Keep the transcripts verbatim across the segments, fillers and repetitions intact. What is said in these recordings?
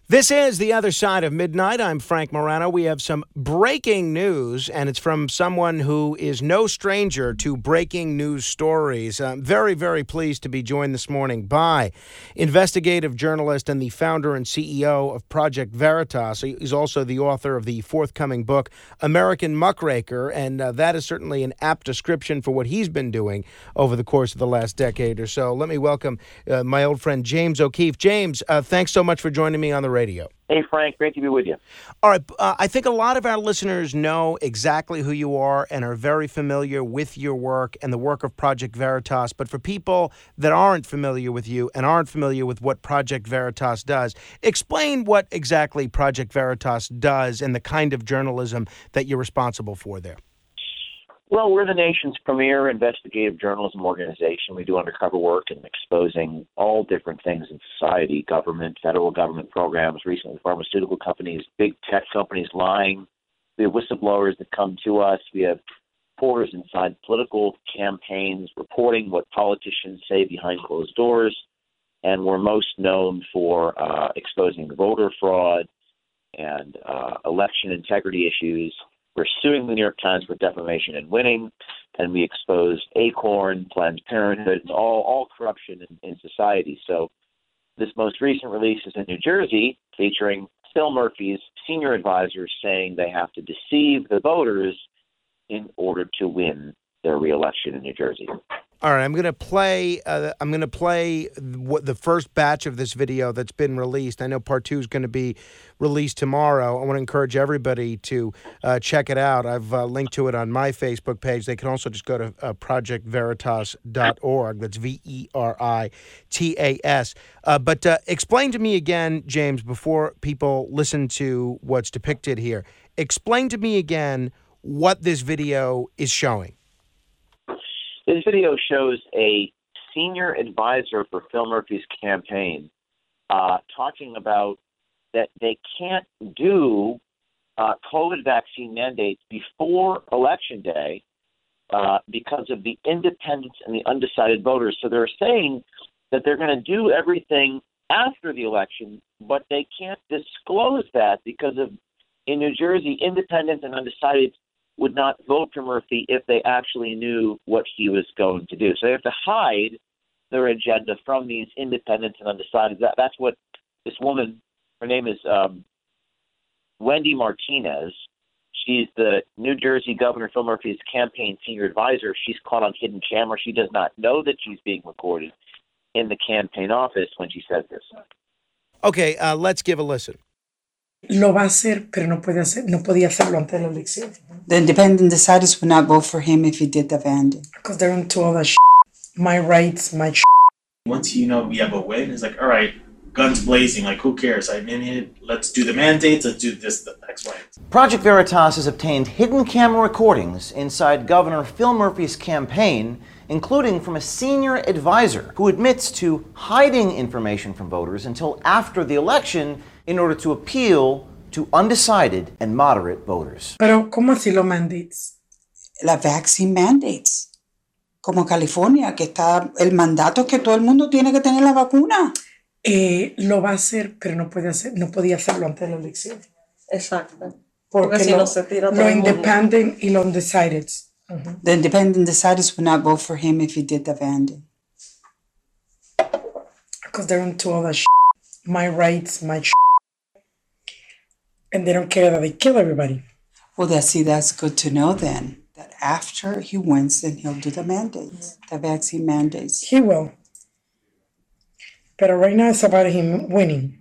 This is The Other Side of Midnight. I'm Frank Morano. We have some breaking news, and it's from someone who is no stranger to breaking news stories. I'm very, very pleased to be joined this morning by investigative journalist and the founder and C E O of Project Veritas. He's also the author of the forthcoming book, American Muckraker, and uh, that is certainly an apt description for what he's been doing over the course of the last decade or so. Let me welcome uh, my old friend James O'Keefe. James, uh, thanks so much for joining me on the radio. Hey, Frank. Great to be with you. All right. Uh, I think a lot of our listeners know exactly who you are and are very familiar with your work and the work of Project Veritas. But for people that aren't familiar with you and aren't familiar with what Project Veritas does, explain what exactly Project Veritas does and the kind of journalism that you're responsible for there. Well, we're the nation's premier investigative journalism organization. We do undercover work in exposing all different things in society, government, federal government programs, recently pharmaceutical companies, big tech companies lying. We have whistleblowers that come to us. We have reporters inside political campaigns reporting what politicians say behind closed doors. And we're most known for uh, exposing voter fraud and uh, election integrity issues. We're suing the New York Times for defamation and winning, and we exposed Acorn, Planned Parenthood, all, all corruption in, in society. So this most recent release is in New Jersey, featuring Phil Murphy's senior advisors saying they have to deceive the voters in order to win their reelection in New Jersey. All right, I'm going to play. Uh, I'm going to play what the first batch of this video that's been released. I know part two is going to be released tomorrow. I want to encourage everybody to uh, check it out. I've uh, linked to it on my Facebook page. They can also just go to uh, project veritas dot org. That's V E R I T A S. Uh, but uh, explain to me again, James, before people listen to what's depicted here. Explain to me again what this video is showing. This video shows a senior advisor for Phil Murphy's campaign uh, talking about that they can't do uh, COVID vaccine mandates before Election Day uh, because of the independents and the undecided voters. So they're saying that they're going to do everything after the election, but they can't disclose that because of, in New Jersey, independents and undecided would not vote for Murphy if they actually knew what he was going to do. So they have to hide their agenda from these independents and undecided. That, that's what this woman, her name is um, Wendy Martinez. She's the New Jersey Governor Phil Murphy's campaign senior advisor. She's caught on hidden camera. She does not know that she's being recorded in the campaign office when she says this. Okay, uh, let's give a listen. Lo va a hacer, pero no puede hacer, no podía hacerlo antes de la elección. The independent deciders would not vote for him if he did the vandal. Because they're into all that shit. My rights, my shit. Once you know we have a win, it's like, all right, guns blazing, like who cares? I mean, let's do the mandates, let's do this, the X, Y. Project Veritas has obtained hidden camera recordings inside Governor Phil Murphy's campaign, including from a senior advisor who admits to hiding information from voters until after the election in order to appeal to undecided and moderate voters. Pero, ¿cómo así los mandates? Las vaccine mandates. Como California, que está el mandato es que todo el mundo tiene que tener la vacuna. Eh, lo va a hacer, pero no puede hacer, no podía hacerlo antes de la elección. Exacto. Porque, Porque si lo, no se tira todo lo el mundo. independent y los undecided. Uh-huh. The independent deciders would not vote for him if he did the vandal. Because they're into all that shit. My rights, my shit. And they don't care that they kill everybody. Well, that's, see, that's good to know then, that after he wins, then he'll do the mandates, the vaccine mandates. He will. But right now it's about him winning.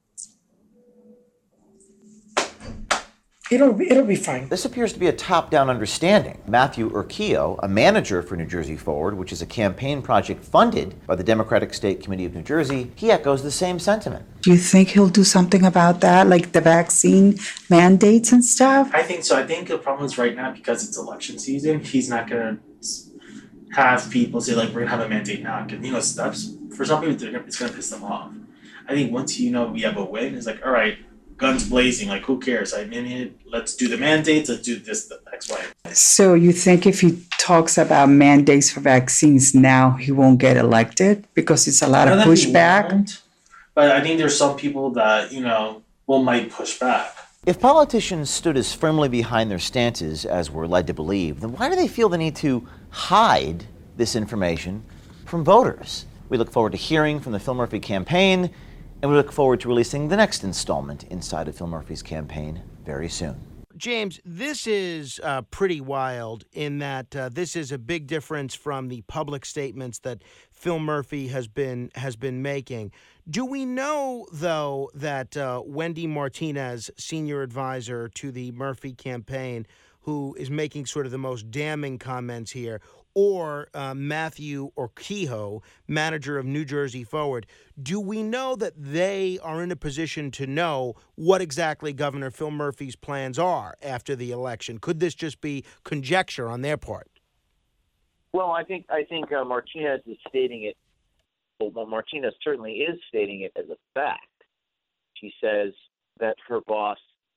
It'll be, it'll be fine. This appears to be a top-down understanding. Matthew Urquio, a manager for New Jersey Forward, which is a campaign project funded by the Democratic State Committee of New Jersey, he echoes the same sentiment. Do you think he'll do something about that, like the vaccine mandates and stuff? I think so. I think the problem is right now, because it's election season, he's not going to have people say, like, we're going to have a mandate now. Because, you know, steps, for some people, it's going to piss them off. I think once you know we have a win, it's like, all right, guns blazing, like who cares? I mean, let's do the mandates, let's do this, the X, Y. So you think if he talks about mandates for vaccines now, he won't get elected because it's a lot of pushback? But I think there's some people that, you know, will might push back. If politicians stood as firmly behind their stances as we're led to believe, then why do they feel the need to hide this information from voters? We look forward to hearing from the Phil Murphy campaign, and we look forward to releasing the next installment inside of Phil Murphy's campaign very soon. James, this is uh, pretty wild in that uh, this is a big difference from the public statements that Phil Murphy has been has been making. Do we know, though, that uh, Wendy Martinez, senior advisor to the Murphy campaign, who is making sort of the most damning comments here, or uh, Matthew Urquijo, manager of New Jersey Forward, do we know that they are in a position to know what exactly Governor Phil Murphy's plans are after the election? Could this just be conjecture on their part? Well, I think I think uh, Martinez is stating it. Well, Martinez certainly is stating it as a fact. She says that her boss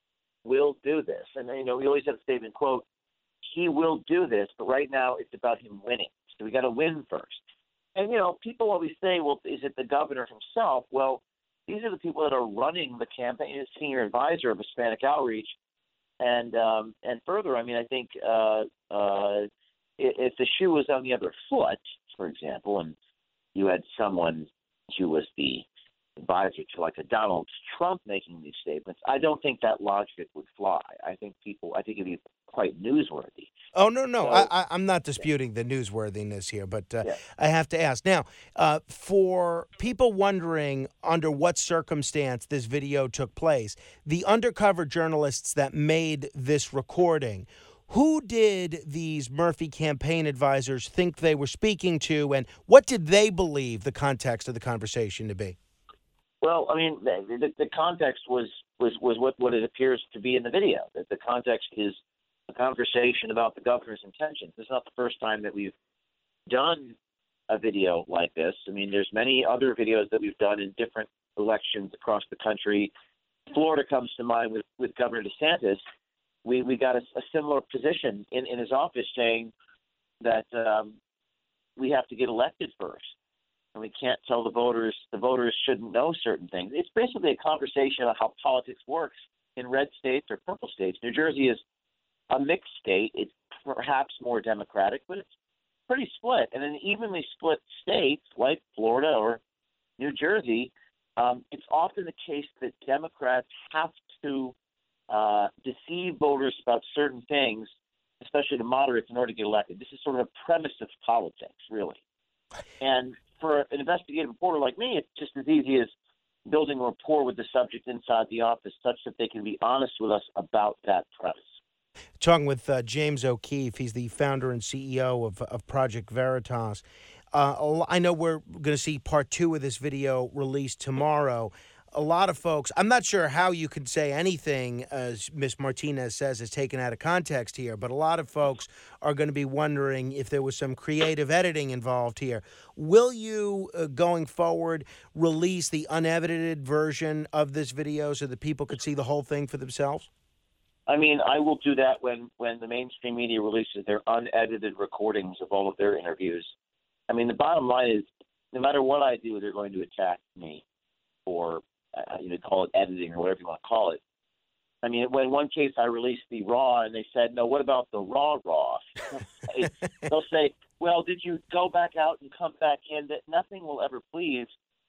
will do this, and you know we always have a statement quote. He will do this, but right now it's about him winning. So we got to win first. And, you know, people always say, well, is it the governor himself? Well, these are the people that are running the campaign, as senior advisor of Hispanic Outreach. And um, and further, I mean, I think uh, uh, if the shoe was on the other foot, for example, and you had someone who was the advisor to like a Donald Trump making these statements, I don't think that logic would fly. I think people, I think it'd be quite newsworthy. Oh, no, no. So, I, I, I'm not disputing yeah. the newsworthiness here, but uh, yeah. I have to ask. Now, uh, for people wondering under what circumstance this video took place, the undercover journalists that made this recording, who did these Murphy campaign advisors think they were speaking to, and what did they believe the context of the conversation to be? Well, I mean, the, the context was, was, was what, what it appears to be in the video. That the context is a conversation about the governor's intentions. This is not the first time that we've done a video like this. I mean, there's many other videos that we've done in different elections across the country. Florida comes to mind with, with Governor DeSantis. We we got a, a similar position in, in his office saying that um, we have to get elected first. And we can't tell the voters, the voters shouldn't know certain things. It's basically a conversation about how politics works in red states or purple states. New Jersey is a mixed state. It's perhaps more Democratic, but it's pretty split. And in evenly split states like Florida or New Jersey, um, it's often the case that Democrats have to uh, deceive voters about certain things, especially the moderates, in order to get elected. This is sort of a premise of politics, really. And for an investigative reporter like me, it's just as easy as building a rapport with the subject inside the office such that they can be honest with us about that premise. Talking with uh, James O'Keefe. He's the founder and C E O of, of Project Veritas. Uh, I know we're going to see part two of this video released tomorrow. A lot of folks, I'm not sure how you could say anything, as Miz Martinez says, is taken out of context here, but a lot of folks are going to be wondering if there was some creative editing involved here. Will you, uh, going forward, release the unedited version of this video so that people could see the whole thing for themselves? I mean, I will do that when, when the mainstream media releases their unedited recordings of all of their interviews. I mean, the bottom line is, no matter what I do, they're going to attack me for, uh, you know, call it editing or whatever you want to call it. I mean, when one case I released the raw, and they said, no, what about the raw raw? They'll say, well, did you go back out and come back in? That nothing will ever please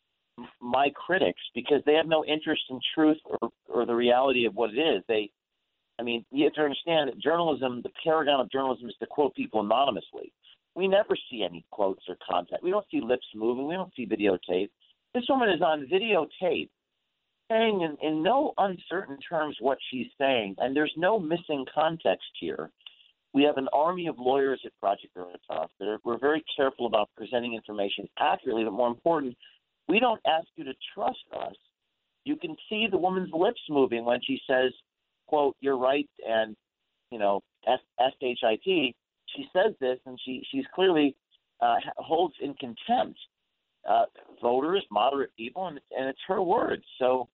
my critics because they have no interest in truth or, or the reality of what it is. They I mean, you have to understand that journalism, the paragon of journalism is to quote people anonymously. We never see any quotes or content. We don't see lips moving. We don't see videotape. This woman is on videotape saying in, in no uncertain terms what she's saying, and there's no missing context here. We have an army of lawyers at Project Veritas that are, we're very careful about presenting information accurately, but more important, we don't ask you to trust us. You can see the woman's lips moving when she says, quote, you're right, and, you know, S H I T, she says this, and she she's clearly uh, holds in contempt uh, voters, moderate people, and, and it's her words. So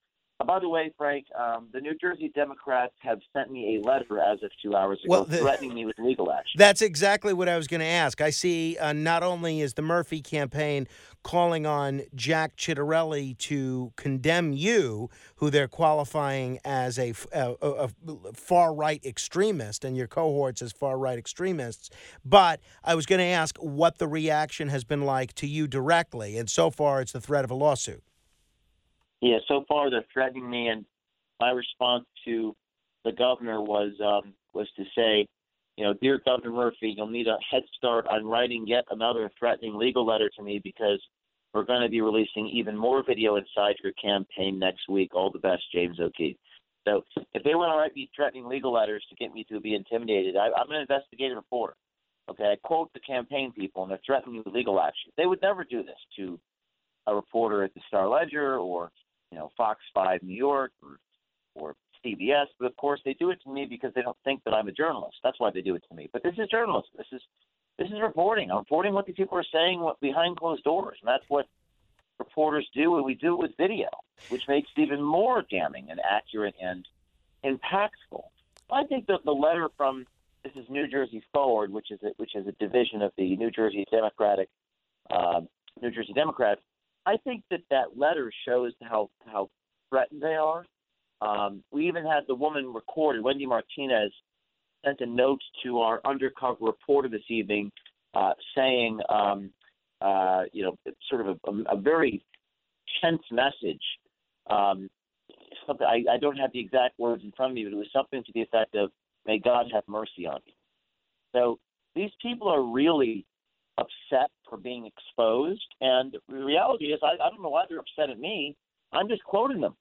Uh, by the way, Frank, um, the New Jersey Democrats have sent me a letter as of two hours ago Well, the- threatening me with legal action. That's exactly what I was going to ask. I see uh, not only is the Murphy campaign calling on Jack Ciattarelli to condemn you, who they're qualifying as a, a, a far-right extremist, and your cohorts as far-right extremists, but I was going to ask what the reaction has been like to you directly, and so far it's the threat of a lawsuit. Yeah, so far they're threatening me, and my response to the governor was um, was to say, you know, dear Governor Murphy, you'll need a head start on writing yet another threatening legal letter to me because we're going to be releasing even more video inside your campaign next week. All the best, James O'Keefe. So if they want to write me threatening legal letters to get me to be intimidated, I, I'm an investigative reporter. Okay, I quote the campaign people, and they're threatening me with legal action. They would never do this to a reporter at the Star-Ledger or, you know, Fox five New York or, or C B S, but of course they do it to me because they don't think that I'm a journalist. That's why they do it to me. But this is journalism. This is this is reporting. I'm reporting what these people are saying what, behind closed doors, and that's what reporters do, and we do it with video, which makes it even more damning and accurate and impactful. I think that the letter from this is New Jersey Forward, which is a, which is a division of the New Jersey Democratic uh, New Jersey Democrats. I think that that letter shows how how threatened they are. Um, we even had the woman recorded, Wendy Martinez, sent a note to our undercover reporter this evening uh, saying, um, uh, you know, sort of a, a, a very tense message. Um, something I, I don't have the exact words in front of me, but it was something to the effect of, may God have mercy on me. So these people are really upset for being exposed, and the reality is I, I don't know why they're upset at me. I'm just quoting them.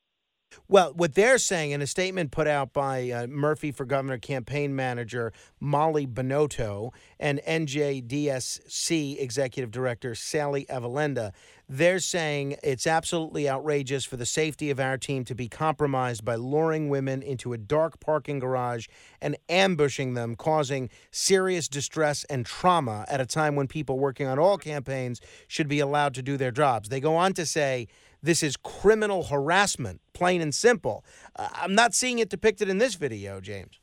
Well, what they're saying in a statement put out by uh, Murphy for Governor campaign manager Molly Bonotto and N J D S C executive director Sally Evelenda, they're saying it's absolutely outrageous for the safety of our team to be compromised by luring women into a dark parking garage and ambushing them, causing serious distress and trauma at a time when people working on all campaigns should be allowed to do their jobs. They go on to say this is criminal harassment, plain and simple. Uh, I'm not seeing it depicted in this video, James.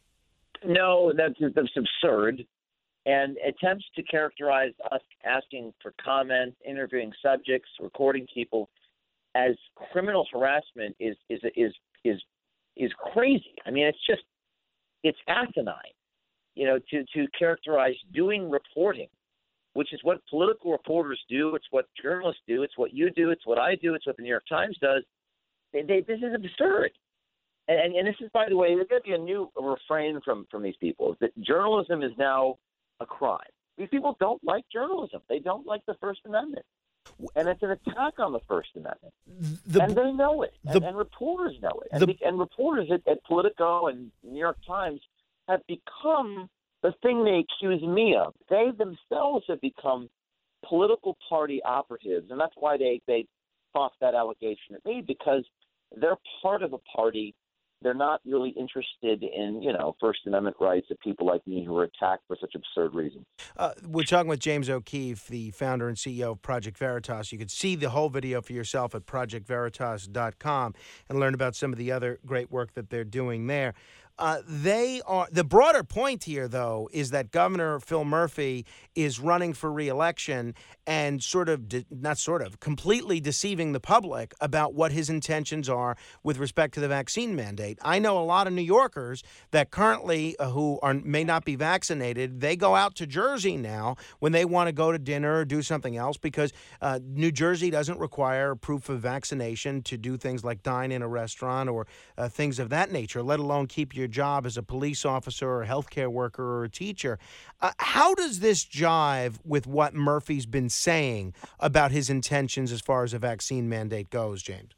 No, that's, that's absurd. And attempts to characterize us asking for comments, interviewing subjects, recording people as criminal harassment is is is is is crazy. I mean, it's just it's asinine. You know, to to characterize doing reporting, which is what political reporters do. It's what journalists do. It's what you do. It's what I do. It's what the New York Times does. They, they, this is absurd. And, and, and this is, by the way, there's going to be a new refrain from, from these people, that journalism is now a crime. These people don't like journalism. They don't like the First Amendment. And it's an attack on the First Amendment. The, and they know it. And, the, and reporters know it. And, the, the, and reporters at, at Politico and New York Times have become the thing they accuse me of. They themselves have become political party operatives, and that's why they, they tossed that allegation at me, because they're part of a party. They're not really interested in, you know, First Amendment rights of people like me who are attacked for such absurd reasons. Uh, we're talking with James O'Keefe, the founder and C E O of Project Veritas. You could see the whole video for yourself at project veritas dot com and learn about some of the other great work that they're doing there. Uh, they are the broader point here, though, is that Governor Phil Murphy is running for re-election and sort of, de- not sort of, completely deceiving the public about what his intentions are with respect to the vaccine mandate. I know a lot of New Yorkers that currently, uh, who are may not be vaccinated, they go out to Jersey now when they want to go to dinner or do something else because uh, New Jersey doesn't require proof of vaccination to do things like dine in a restaurant or uh, things of that nature, let alone keep your job as a police officer or a healthcare worker or a teacher. Uh, how does this jive with what Murphy's been saying about his intentions as far as a vaccine mandate goes, James?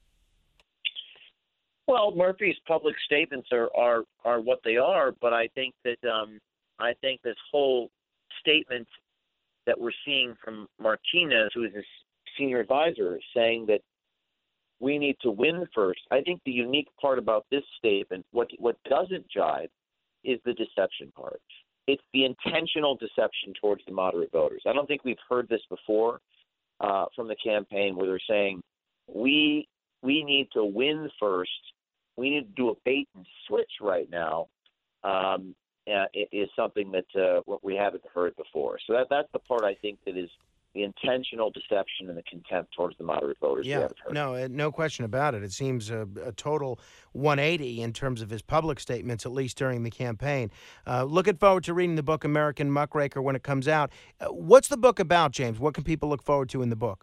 Well, Murphy's public statements are, are, are what they are, but I think that um, I think this whole statement that we're seeing from Martinez, who is his senior advisor, saying that we need to win first. I think the unique part about this statement, what what doesn't jive, is the deception part. It's the intentional deception towards the moderate voters. I don't think we've heard this before uh, from the campaign where they're saying we we need to win first. We need to do a bait and switch right now. Um, uh, it is something that uh, what we haven't heard before. So that that's the part I think that is the intentional deception and the contempt towards the moderate voters. we Yeah, haven't heard. no, uh, no question about it. It seems a, a total one eighty in terms of his public statements, at least during the campaign. Uh, looking forward to reading the book American Muckraker when it comes out. Uh, what's the book about, James? What can people look forward to in the book?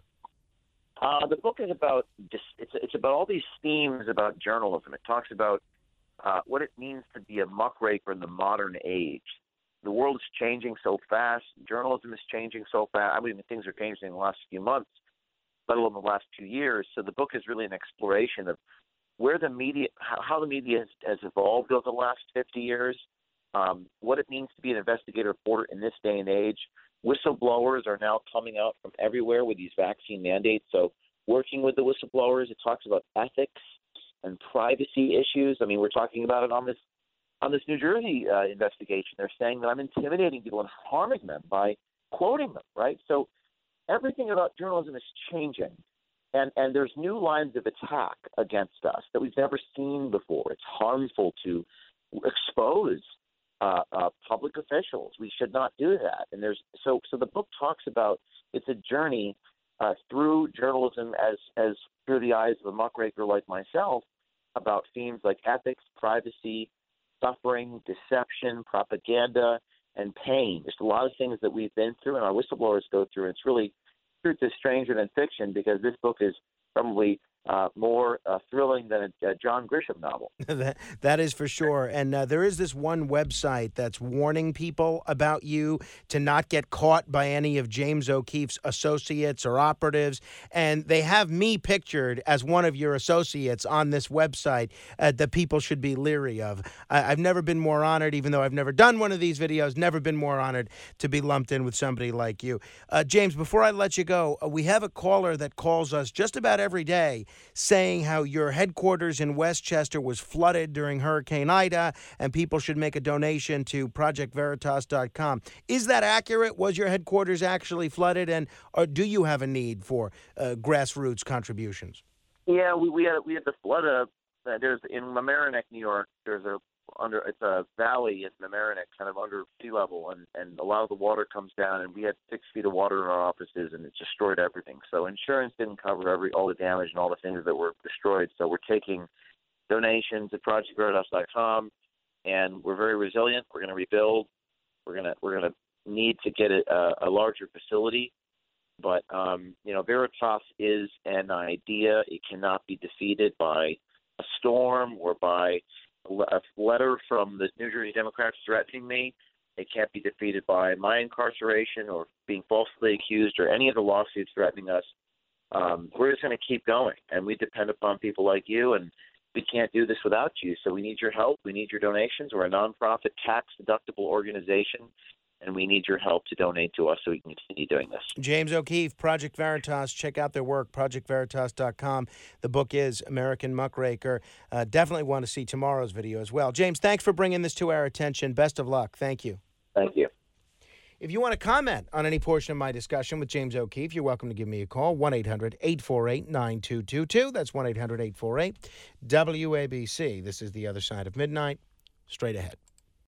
Uh, the book is about just it's it's about all these themes about journalism. It talks about uh, what it means to be a muckraker in the modern age. The world is changing so fast. Journalism is changing so fast. I mean, things are changing in the last few months, let alone the last two years. So the book is really an exploration of where the media, how, how the media has, has evolved over the last fifty years, um, what it means to be an investigative reporter in this day and age. Whistleblowers are now coming out from everywhere with these vaccine mandates. So working with the whistleblowers, it talks about ethics and privacy issues. I mean, we're talking about it on this on this New Jersey uh, investigation. They're saying that I'm intimidating people and harming them by quoting them, right? So everything about journalism is changing. And, and there's new lines of attack against us that we've never seen before. It's harmful to expose uh, uh, public officials. We should not do that. And there's so so the book talks about it's a journey uh, through journalism as as through the eyes of a muckraker like myself about themes like ethics, privacy, suffering, deception, propaganda, and pain. There's a lot of things that we've been through and our whistleblowers go through. And it's really truth is stranger than fiction because this book is probably uh, more uh, thrilling than a, a John Grisham novel. that, that is for sure. And uh, there is this one website that's warning people about you to not get caught by any of James O'Keefe's associates or operatives. And they have me pictured as one of your associates on this website uh, that people should be leery of. I, I've never been more honored, even though I've never done one of these videos, never been more honored to be lumped in with somebody like you. Uh, James, before I let you go, uh, we have a caller that calls us just about every day saying how your headquarters in Westchester was flooded during Hurricane Ida and people should make a donation to project veritas dot com. Is that accurate? Was your headquarters actually flooded, and or do you have a need for uh, grassroots contributions? Yeah, we, we had we had the flood. Uh, there's in Mamaroneck, New York. There's a under it's a valley in Mamaroneck, kind of under sea level, and and a lot of the water comes down, and we had six feet of water in our offices, and it destroyed everything. So insurance didn't cover every all the damage and all the things that were destroyed. So we're taking donations at project veritas dot com, and we're very resilient. We're going to rebuild. We're gonna we're gonna need to get a, a larger facility. But, um, you know, Veritas is an idea. It cannot be defeated by a storm or by a letter from the New Jersey Democrats threatening me. It can't be defeated by my incarceration or being falsely accused or any of the lawsuits threatening us. Um, we're just going to keep going, and we depend upon people like you, and we can't do this without you. So we need your help. We need your donations. We're a nonprofit, tax-deductible organization, and we need your help to donate to us so we can continue doing this. James O'Keefe, Project Veritas. Check out their work, project veritas dot com. The book is American Muckraker. Uh, definitely want to see tomorrow's video as well. James, thanks for bringing this to our attention. Best of luck. Thank you. Thank you. If you want to comment on any portion of my discussion with James O'Keefe, you're welcome to give me a call, one eight hundred eight four eight nine two two two. That's one eight hundred eight four eight W A B C. This is The Other Side of Midnight. Straight ahead.